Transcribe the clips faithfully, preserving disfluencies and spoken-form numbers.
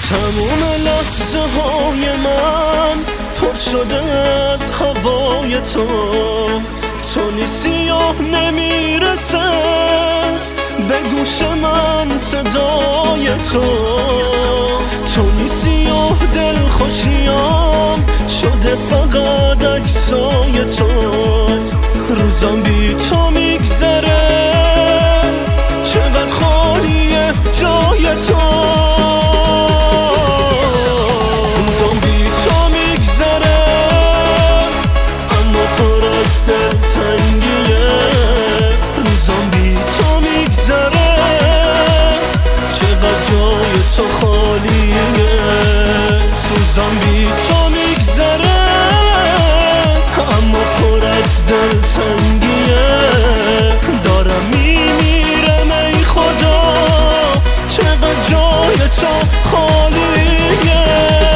تموم لحظه های من پر شده از هوای تو، تو نیستی و نمیرسه به گوش من صدای تو، تو نیستی و دل خوشیام شده فقط عکسای تو، روزم بی تو میگذره چقدر خالیه جای تو، روزم بی تو میگذره اما پر از دلتنگیه، روزم بی تو میگذره چقدر جای تو خالیه، روزم بی تو میگذره اما پر از دلتنگیه، دارم میمیرم ای خدا چقدر جای تو خالیه.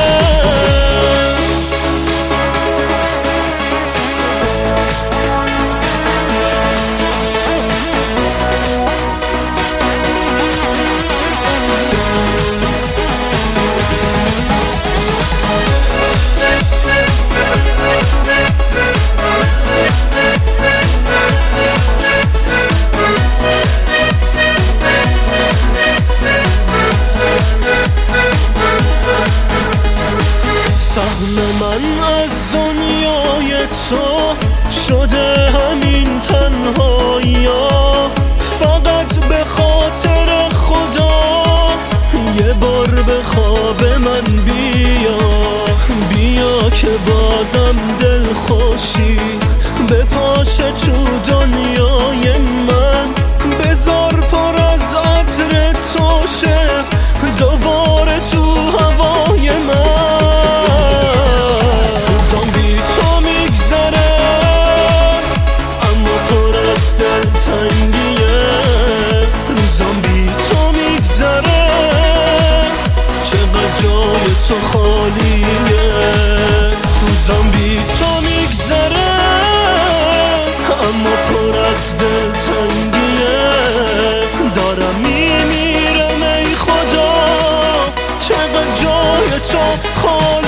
سهم من از دنیای تو شده همین تنهایی‌ها، فقط به خاطر خدا یه بار به خواب من بیا، بیا که بازم دل خوشی بپاشه تو دنیای من، بذار پر از عطر تو شه دوباره تو هوای من، تنگیه روزم بی تو میگذره چقدر جای تو خالیه، روزم بی تو میگذره اما پر از دلتنگیه، دارم میمیرم ای خدا چقدر جای تو خالیه.